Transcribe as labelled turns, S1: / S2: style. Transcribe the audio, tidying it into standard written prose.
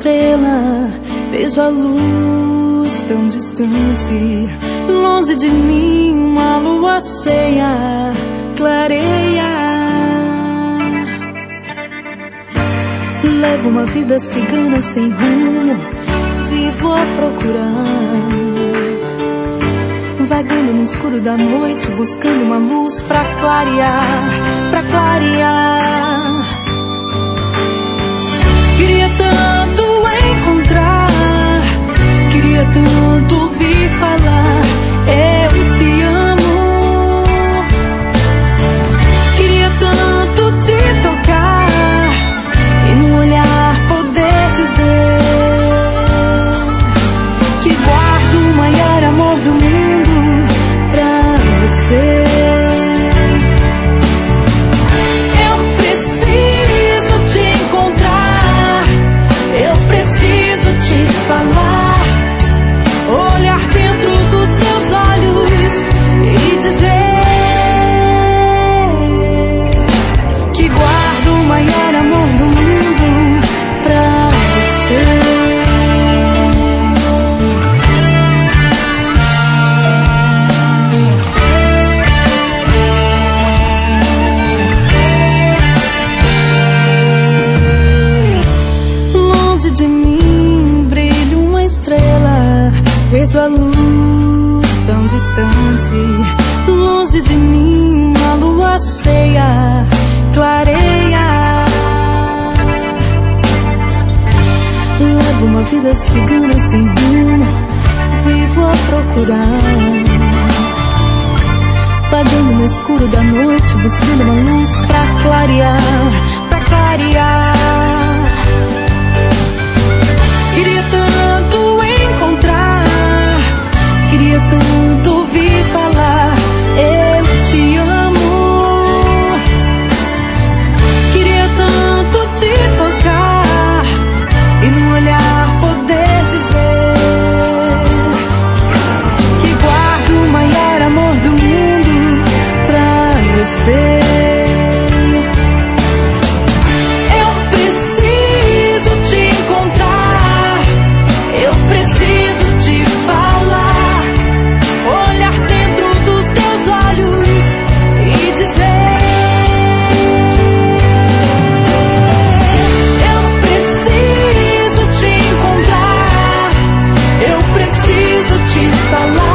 S1: estrela, vejo a luz tão distante. Longe de mim uma lua cheia clareia. Levo uma vida cigana sem rumo, vivo a procurar, vagando no escuro da noite, buscando uma luz pra clarear, pra clarear. Queria tanto encontrar, queria tanto ouvir falar, eu te amo. Queria tanto te tocar e no olhar poder dizer que guardo o maior amor do mundo pra você. Falar, olhar dentro dos teus olhos e dizer que guardo o maior amor do mundo pra você. Longe de mim brilha uma estrela, vejo a luz tão distante. Longe de mim uma lua cheia clareia. Levo uma vida cigana sem rumo, vivo a procurar, vagando no escuro da noite, buscando uma luz pra clarear, pra clarear. Queria tanto encontrar, queria tanto ouvir falar, eu te amo. Queria tanto te tocar e no olhar poder dizer que guardo o maior amor do mundo pra você. Falar